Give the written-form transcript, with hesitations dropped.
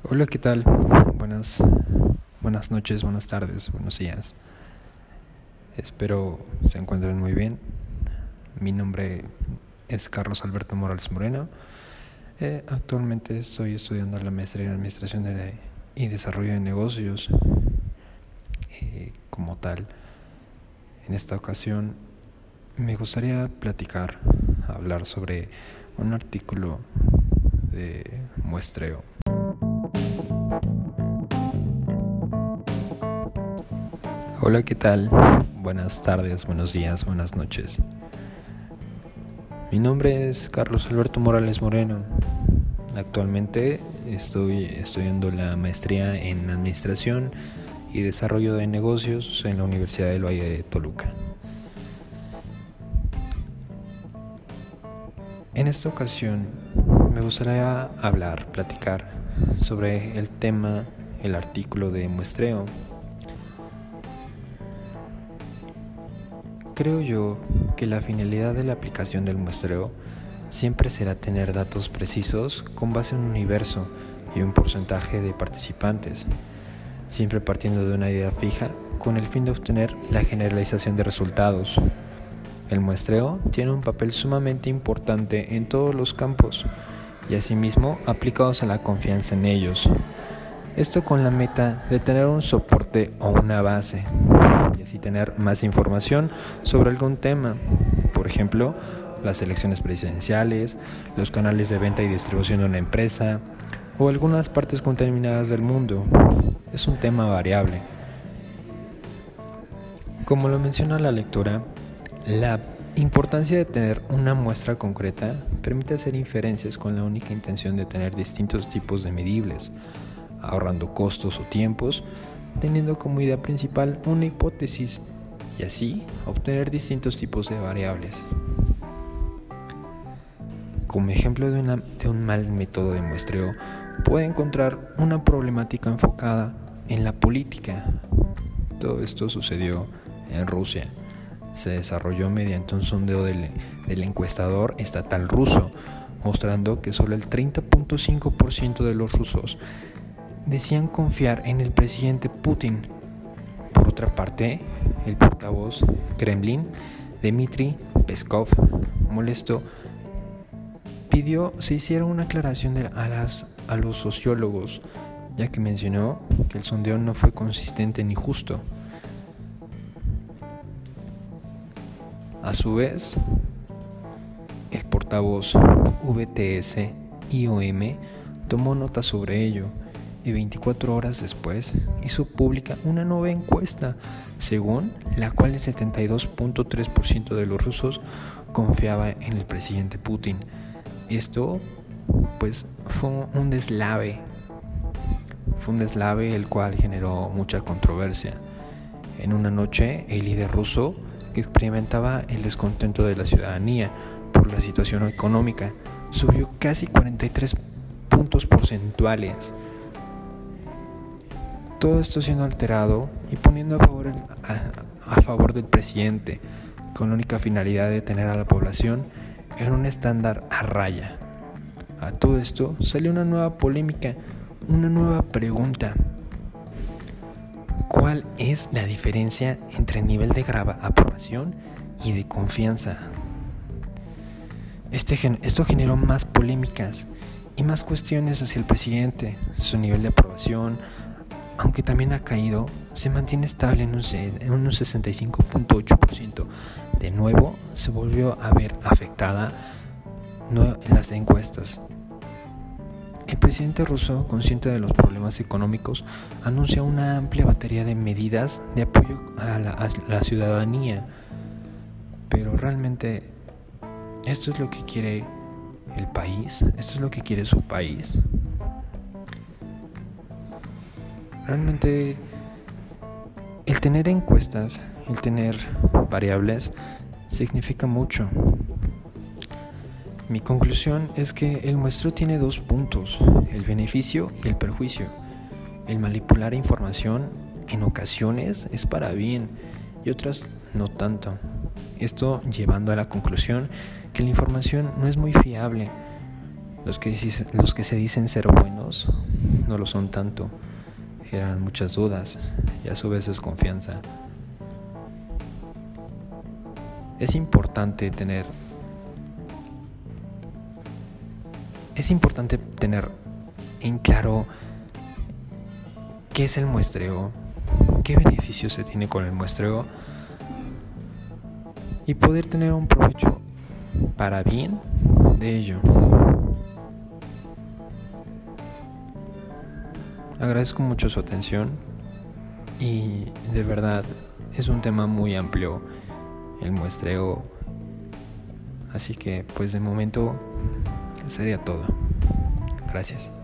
Hola, ¿qué tal? Buenas noches, buenas tardes, buenos días. Espero se encuentren muy bien. Mi nombre es Carlos Alberto Morales Moreno. Actualmente estoy estudiando la maestría en Administración y Desarrollo de Negocios. Como tal, en esta ocasión me gustaría hablar sobre un artículo de muestreo. Hola, ¿qué tal? Buenas tardes, buenos días, buenas noches. Mi nombre es Carlos Alberto Morales Moreno. Actualmente estoy estudiando la maestría en Administración y Desarrollo de Negocios en la Universidad del Valle de Toluca. En esta ocasión me gustaría platicar sobre el artículo de muestreo. Creo yo que la finalidad de la aplicación del muestreo siempre será tener datos precisos con base en un universo y un porcentaje de participantes, siempre partiendo de una idea fija con el fin de obtener la generalización de resultados. El muestreo tiene un papel sumamente importante en todos los campos y asimismo aplicados a la confianza en ellos. Esto con la meta de tener un soporte o una base y así tener más información sobre algún tema. Por ejemplo, las elecciones presidenciales, los canales de venta y distribución de una empresa o algunas partes contaminadas del mundo. Es un tema variable. Como lo menciona la lectura, la importancia de tener una muestra concreta permite hacer inferencias con la única intención de tener distintos tipos de medibles, ahorrando costos o tiempos, teniendo como idea principal una hipótesis y así obtener distintos tipos de variables. Como ejemplo de un mal método de muestreo, puede encontrar una problemática enfocada en la política. Todo esto sucedió en Rusia. Se desarrolló mediante un sondeo del encuestador estatal ruso, mostrando que solo el 30.5% de los rusos decían confiar en el presidente Putin. Por otra parte, el portavoz Kremlin, Dmitry Peskov, molesto, pidió se hiciera una aclaración a los sociólogos, ya que mencionó que el sondeo no fue consistente ni justo. A su vez, el portavoz VTS-IOM tomó nota sobre ello y 24 horas después hizo pública una nueva encuesta, según la cual el 72.3% de los rusos confiaba en el presidente Putin. Esto, pues, fue un deslave el cual generó mucha controversia. En una noche, el líder ruso, que experimentaba el descontento de la ciudadanía por la situación económica, subió casi 43 puntos porcentuales. Todo esto siendo alterado y poniendo a favor del presidente, con la única finalidad de tener a la población en un estándar a raya. A todo esto salió una nueva polémica, una nueva pregunta. ¿Cuál es la diferencia entre nivel de aprobación y de confianza? Esto generó más polémicas y más cuestiones hacia el presidente. Su nivel de aprobación, aunque también ha caído, se mantiene estable en un 65.8%. De nuevo, se volvió a ver afectada en las encuestas. El presidente ruso, consciente de los problemas económicos, anuncia una amplia batería de medidas de apoyo a la ciudadanía. Pero realmente, ¿esto es lo que quiere el país? ¿Esto es lo que quiere su país? Realmente, el tener encuestas, el tener variables, significa mucho. Mi conclusión es que el muestreo tiene dos puntos, el beneficio y el perjuicio. El manipular información en ocasiones es para bien y otras no tanto. Esto llevando a la conclusión que la información no es muy fiable, Los que se dicen ser buenos no lo son tanto, generan muchas dudas y a su vez desconfianza. Es importante tener en claro qué es el muestreo, qué beneficios se tiene con el muestreo y poder tener un provecho para bien de ello. Agradezco mucho su atención y de verdad es un tema muy amplio el muestreo, así que pues de momento sería todo. Gracias.